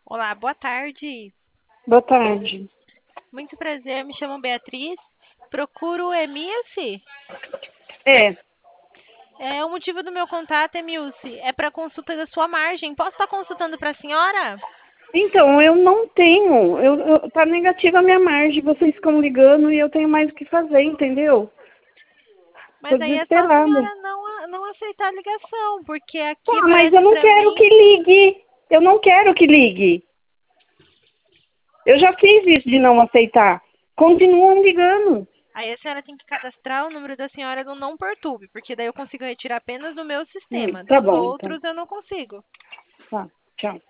Olá, boa tarde. Boa tarde. Muito prazer, me chamo Beatriz. Procuro o Emilce. É, O motivo do meu contato, Emilce, é para consulta da sua margem. Posso estar consultando para a senhora? então, eu não tenho, tá negativa a minha margem, vocês ficam ligando e eu tenho mais o que fazer, entendeu? Tô Mas aí é só a desesperada. senhora não aceitar a ligação, porque aqui Tá, mas eu parece não para quero mim. que ligue, eu não quero que ligue. Eu já fiz isso de não aceitar. Continuam ligando. Aí a senhora tem que cadastrar o número da senhora no Não Perturbe, porque daí eu consigo retirar apenas do meu sistema. Tá Dos bom, então. outros eu não consigo. Tá, tchau.